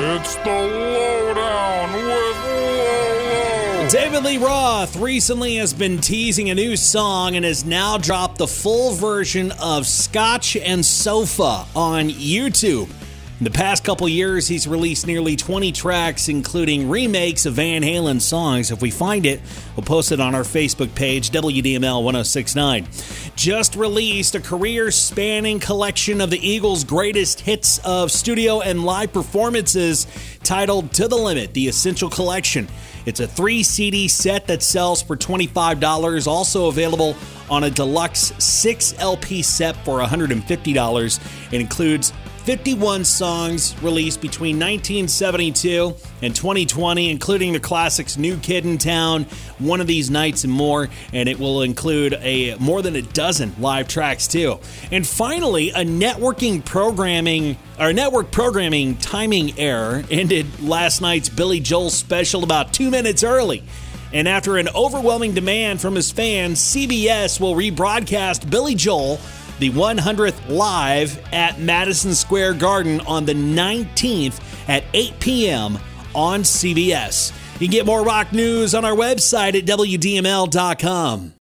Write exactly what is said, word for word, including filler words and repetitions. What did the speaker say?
It's the Lowdown with Lolo. David Lee Roth recently has been teasing a new song and has now dropped the full version of Scotch and Sofa on YouTube. In the past couple years, he's released nearly twenty tracks, including remakes of Van Halen songs. If we find it, we'll post it on our Facebook page, W D M L ten sixty-nine. Just released a career-spanning collection of the Eagles' greatest hits of studio and live performances titled To the Limit, The Essential Collection. It's a three C D set that sells for twenty-five dollars, also available on a deluxe six L P set for one hundred fifty dollars. It includes fifty-one songs released between nineteen seventy-two and twenty twenty, including the classics New Kid in Town, One of These Nights, and more. And it will include a more than a dozen live tracks too. And finally, a networking programming or network programming timing error ended last night's Billy Joel special about two minutes early. And after an overwhelming demand from his fans, C B S will rebroadcast Billy Joel the one hundredth live at Madison Square Garden on the nineteenth at eight p.m. on C B S. You can get more rock news on our website at W D M L dot com.